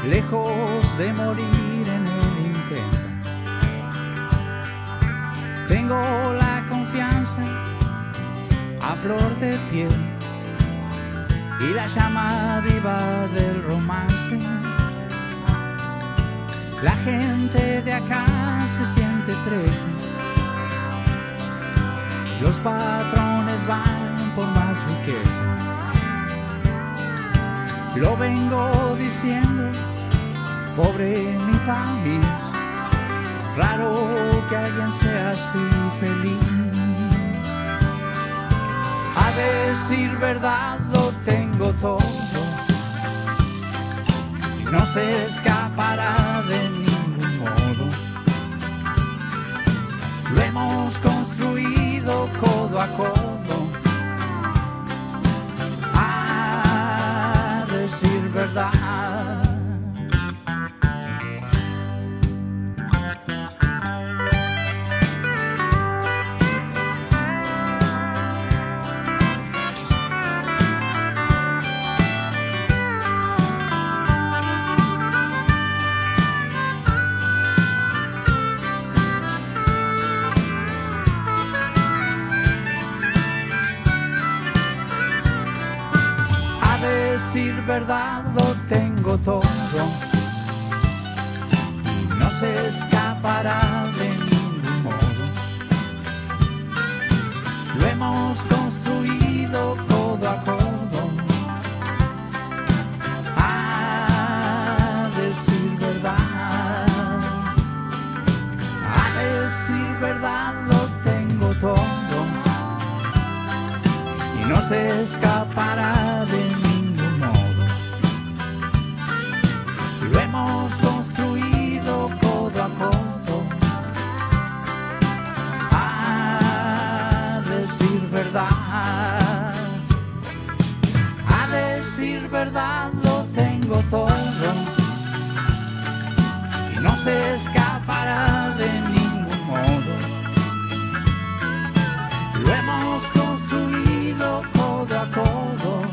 lejos de morir en el intento. Tengo la confianza a flor de piel y la llama viva del romance. La gente de acá se siente presa, los patrones van por más riqueza. Lo vengo diciendo, pobre mi país, raro que alguien sea así feliz. A decir verdad lo tengo todo y no se escapará de ningún modo. Lo hemos construido codo a codo. A decir verdad. Decir verdad lo tengo todo y no se escapará de ningún modo. Lo hemos construido codo a codo. A decir verdad, a decir verdad lo tengo todo y no se escapará de ningún modo. Lo hemos construido codo a codo. A decir verdad, a decir verdad lo tengo todo y no se escapará de ningún modo. Lo hemos construido codo a codo.